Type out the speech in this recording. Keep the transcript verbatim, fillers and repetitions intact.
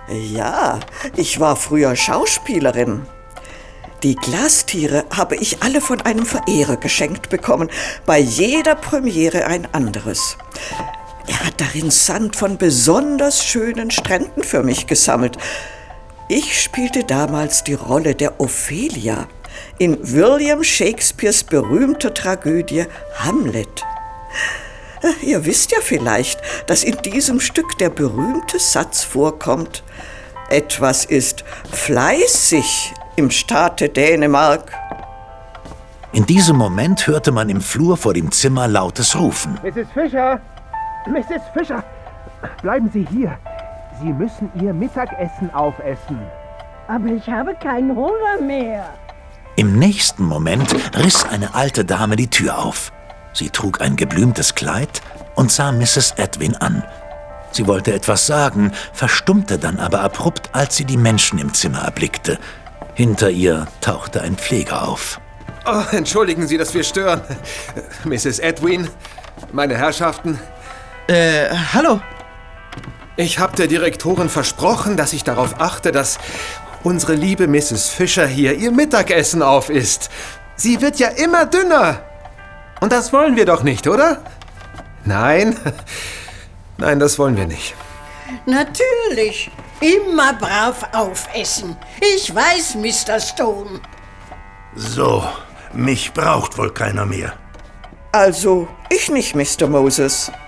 Ja, ich war früher Schauspielerin. Die Glastiere habe ich alle von einem Verehrer geschenkt bekommen, bei jeder Premiere ein anderes. Er hat darin Sand von besonders schönen Stränden für mich gesammelt. Ich spielte damals die Rolle der Ophelia in William Shakespeares berühmter Tragödie Hamlet. Ihr wisst ja vielleicht, dass in diesem Stück der berühmte Satz vorkommt: Etwas ist fleißig im Staate Dänemark. In diesem Moment hörte man im Flur vor dem Zimmer lautes Rufen. Misses Fischer! Misses Fischer! Bleiben Sie hier. Sie müssen Ihr Mittagessen aufessen. Aber ich habe keinen Hunger mehr. Im nächsten Moment riss eine alte Dame die Tür auf. Sie trug ein geblümtes Kleid und sah Misses Edwin an. Sie wollte etwas sagen, verstummte dann aber abrupt, als sie die Menschen im Zimmer erblickte. Hinter ihr tauchte ein Pfleger auf. Oh, entschuldigen Sie, dass wir stören. Misses Edwin, meine Herrschaften. Äh, hallo. Ich habe der Direktorin versprochen, dass ich darauf achte, dass unsere liebe Misses Fischer hier ihr Mittagessen aufisst. Sie wird ja immer dünner. Und das wollen wir doch nicht, oder? Nein, nein, das wollen wir nicht. Natürlich. Immer brav aufessen. Ich weiß, Mister Stone. So, mich braucht wohl keiner mehr. Also, ich nicht, Mister Moses.